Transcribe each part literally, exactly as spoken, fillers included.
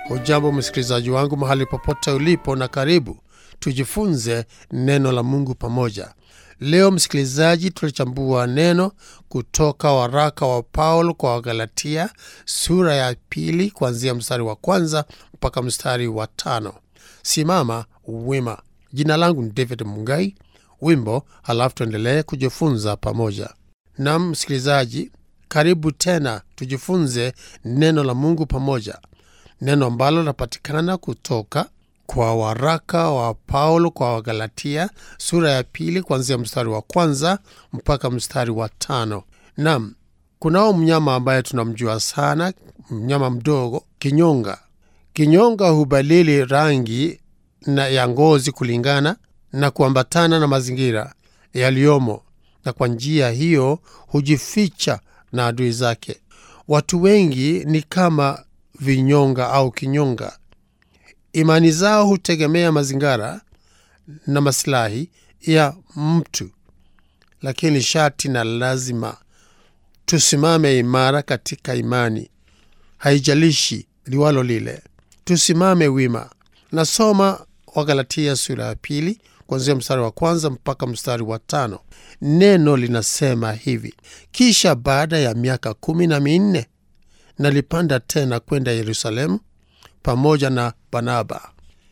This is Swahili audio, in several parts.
Hujambo msikilizaji wangu mahali popote ulipo, na karibu tujifunze neno la Mungu pamoja. Leo msikilizaji, tulichambua neno kutoka waraka wa Paulo kwa Wagalatia sura ya pili kuanzia mstari wa kwanza mpaka mstari wa tano. Simama wima. Jina langu ni David Mungai. Wimbo, halafu tuendelee kujifunza pamoja. Na msikilizaji, karibu tena tujifunze neno la Mungu pamoja. Neno ambalo linapatikana kutoka kwa waraka wa Paulo kwa Wagalatia sura ya pili kuanzia mstari wa kwanza mpaka mstari wa tano. Naam, kunao mnyama ambaye tunamjua sana, mnyama mdogo, kinyonga. Kinyonga hubadili rangi na ya ngozi kulingana na kuambatana na mazingira yaliyomo, na kwa njia hiyo hujificha na adui zake. Watu wengi ni kama vinyonga au kinyonga. Imani zao hutegemea mazingira na maslahi ya mtu, lakini sharti na lazima tusimame imara katika imani, haijalishi liwalo lile. Tusimame wima. Nasoma Wagalatia sura ya pili kuanzia mstari wa kwanza mpaka mstari wa tano. Neno linasema hivi: kisha baada ya miaka kumi na minne nalipanda tena kwenda Yerusalemu pamoja na Barnaba.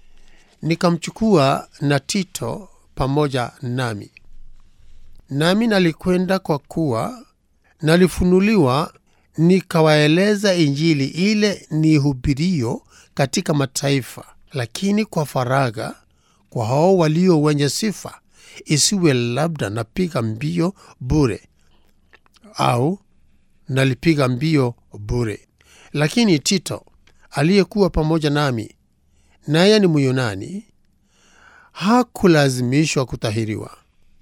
Nikamchukua na Tito pamoja nami. Nami nalikwenda kwa kuwa nalifunuliwa nikawaeleza injili ile nihubirio katika mataifa, lakini kwa faragha kwa hao walio wenye sifa, isiwe labda napiga mbio bure au nalipiga mbio bure. Lakini Tito aliyekuwa pamoja nami, naye ni Myunani, hakulazimishwa kutahiriwa,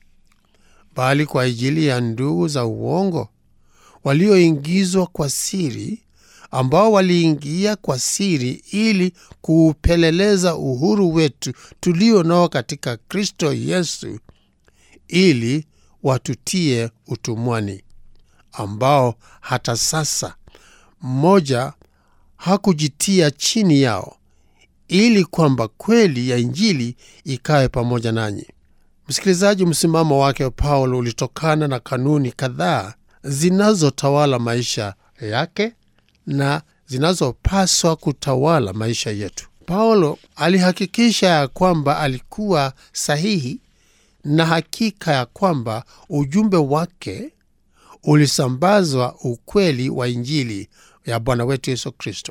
bali kwa ajili ya ndugu za uongo walioingizwa kwa siri, ambao waliingia kwa siri ili kuupeleleza uhuru wetu tulio nao katika Kristo Yesu, ili watutie utumwani, ambao hata sasa mmoja hakujitia chini yao, ili kwamba kweli ya injili ikae pamoja nanyi. Msikilizaji, msimamo wake Paulo ulitokana na kanuni kadhaa zinazotawala maisha yake na zinazopaswa kutawala maisha yetu. Paulo alihakikisha ya kwamba alikuwa sahihi na hakika ya kwamba ujumbe wake ulisambazwa ukweli wa injili ya Bwana wetu Yesu Kristo.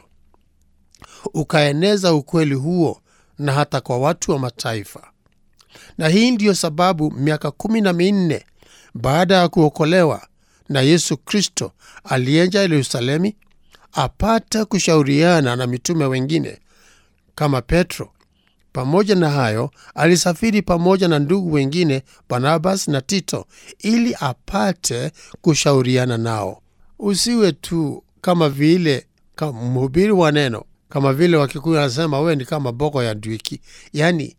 Ukaeneza ukweli huo na hata kwa watu wa mataifa. Na hii ndiyo sababu miaka kumi na minne baada ya kuokolewa na Yesu Kristo alienda Yerusalemu apata kushauriana na mitume wengine kama Petro. Pamoja na hayo, alisafiri pamoja na ndugu wengine Barnabas na Tito ili apate kushauriana nao. Usiwe tu kama vile kama mhubiri wa neno, kama vile Wakikuyu wanasema wewe ni kama boko ya ndwiki. Yaani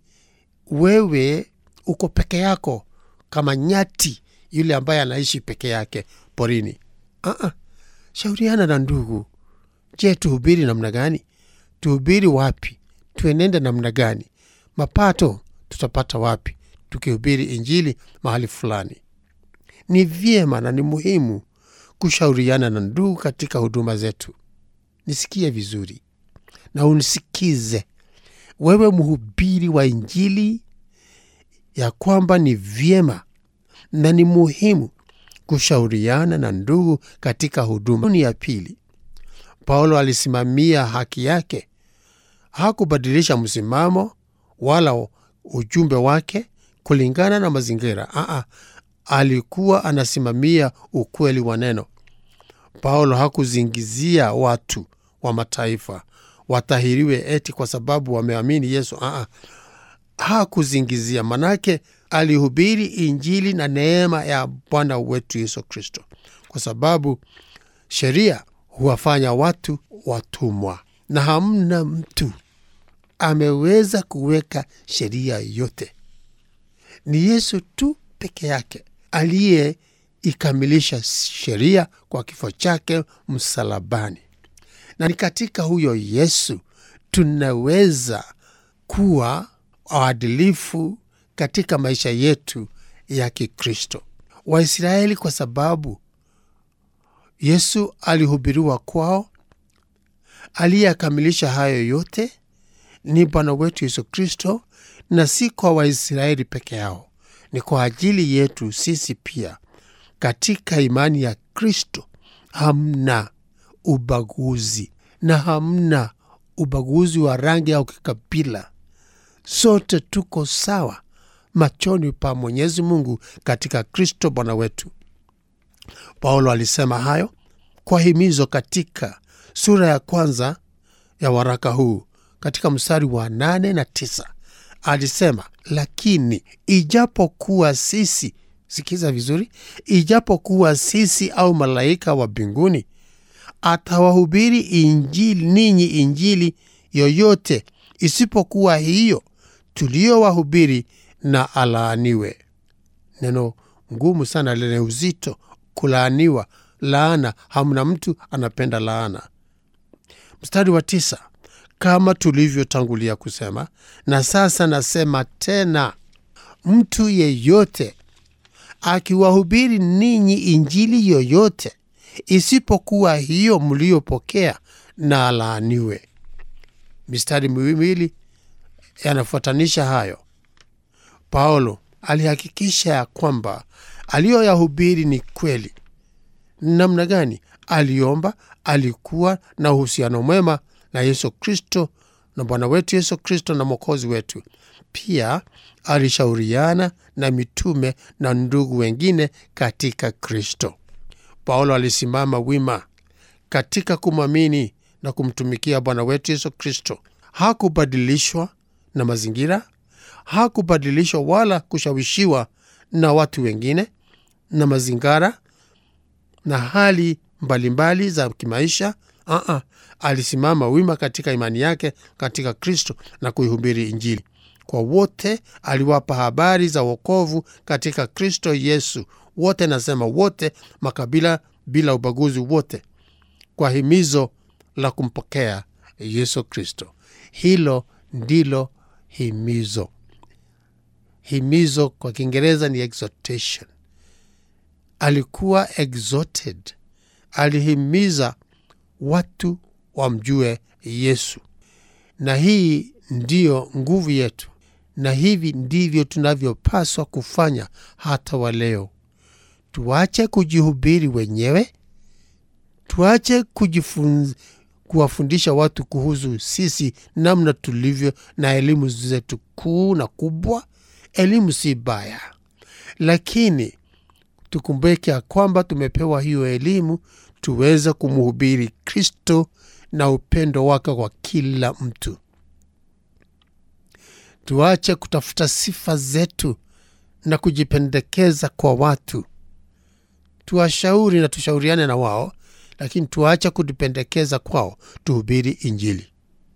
wewe uko peke yako kama nyati yule ambaye anaishi peke yake porini. Ah ah. Shauriana na ndugu. Je, tuhubiri namna gani? Tuhubiri wapi? Tuenende namna gani? Mapato tutapata wapi tukihubiri injili mahali fulani? Ni vyema na ni muhimu kushauriana na ndugu katika huduma zetu. Nisikie vizuri na unisikize, wewe mhubiri wa injili, ya kwamba ni vyema na ni muhimu kushauriana na ndugu katika huduma. Ni ya pili, Paulo alisimamia haki yake. Hakubadilisha msimamo wala ujumbe wake kulingana na mazingira. Aa, alikuwa anasimamia ukweli wa neno. Paulo hakuzingizia watu wa mataifa watahiriwe eti kwa sababu wameamini Yesu. Aa, hakuzingizia, manake alihubiri injili na neema ya Bwana wetu Yesu Kristo, kwa sababu sheria huwafanya watu watumwa, na hamna mtu ameweza kuweka sheria yote. Ni Yesu tu peke yake aliye ikamilisha sheria kwa kifo chake msalabani. Na ni katika huyo Yesu tunaweza kuwa waadilifu katika maisha yetu ya Kikristo. Waisraeli, kwa sababu Yesu alihubiriwa kwao, aliyekamilisha hayo yote ni Bwana wetu Yesu Kristo, na si kwa Waisraeli peke yao, ni kwa ajili yetu sisi pia. Katika imani ya Kristo hamna ubaguzi, na hamna ubaguzi wa rangi au kikabila. Sote tuko sawa machoni pa Mwenyezi Mungu katika Kristo Bwana wetu. Paulo alisema hayo kwa himizo katika sura ya kwanza ya waraka huu katika mstari wa nane na tisa. Alisema, lakini ijapokuwa sisi, sikiza vizuri, ijapokuwa sisi au malaika wa mbinguni atawahubiri injili ninyi injili yoyote isipokuwa hiyo tuliyowahubiri, na alaaniwe. Neno ngumu sana, lenye uzito, kulaaniwa, laana. Hamna mtu anapenda laana. Mstari wa tisa, kama tulivyotangulia kusema, na sasa nasema tena, mtu yeyote akiwahubiri ninyi injili yoyote isipokuwa hiyo mliyopokea, na alaaniwe. Mistari miwili yanafuatanisha hayo. Paulo alihakikisha ya kwamba aliyoyahubiri ni kweli. Namna gani? Aliomba, alikuwa na uhusiano mwema na Yesu Kristo, na Bwana wetu Yesu Kristo na Mwokozi wetu. Pia alishauriana na mitume na ndugu wengine katika Kristo. Paulo alisimama wima katika kumwamini na kumtumikia Bwana wetu Yesu Kristo. Hakubadilishwa na mazingira, hakubadilishwa wala kushawishiwa na watu wengine na mazingara na hali mbalimbali za kimaisha. Uh-uh. Alisimama wima katika imani yake katika Kristo na kuihubiri injili kwa wote. Aliwapa habari za wokovu katika Kristo Yesu. Wote, nasema wote, makabila bila ubaguzi, wote, kwa himizo la kumpokea Yesu Kristo. Hilo ndilo himizo. Himizo kwa Kiingereza ni exhortation. Alikuwa exhorted, alihimiza watu wamjue Yesu. Na hii ndiyo nguvu yetu, na hivi ndivyo tunavyopaswa kufanya hata wa leo. Tuache kujihubiri wenyewe, tuache kujifunza, kuwafundisha watu kuhusu sisi namna tulivyo na elimu zetu kuu na kubwa. Elimu si baya, lakini tukumbuke kwamba tumepewa hiyo elimu tuweze kumhubiri Kristo na upendo wake kwa kila mtu. Tuache kutafuta sifa zetu na kujipendekeza kwa watu. Tuwashauri na tushauriane na wao, lakini tuache kujipendekeza kwao, tuhubiri injili.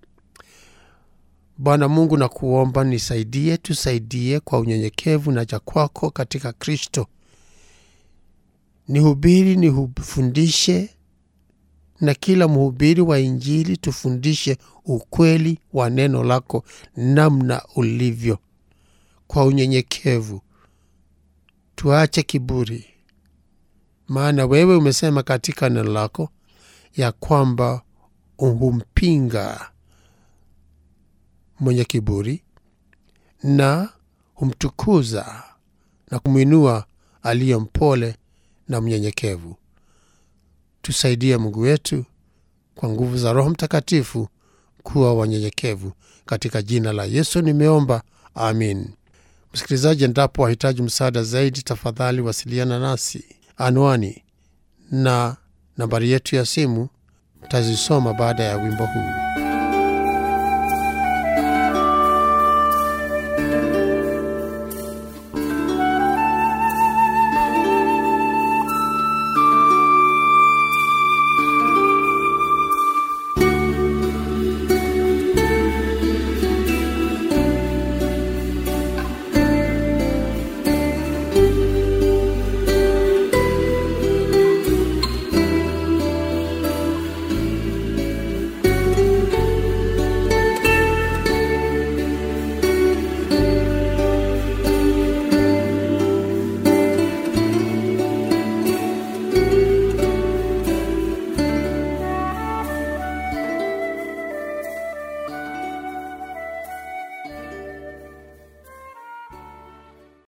Bwana Mungu, na kuomba nisaidie, tusaidie kwa unyenyekevu na ja kwako katika Kristo. Nihubiri, nifundishe, na kila mhubiri wa injili tufundishe ukweli wa neno lako namna ulivyo, kwa unyenyekevu. Tuache kiburi, maana wewe umesema katika neno lako ya kwamba uhumpinga mwenye kiburi na humtukuza na kumwinua aliye mpole na mnyenyekevu. Tusaidie Mungu wetu kwa nguvu za Roho Mtakatifu kuwa wanyenyekevu. Katika jina la Yesu nimeomba, amin. Msikilizaji, endapo wahitaji msaada zaidi, tafadhali wasiliana nasi. Anwani na nambari yetu ya simu tazisoma baada ya wimbo huu.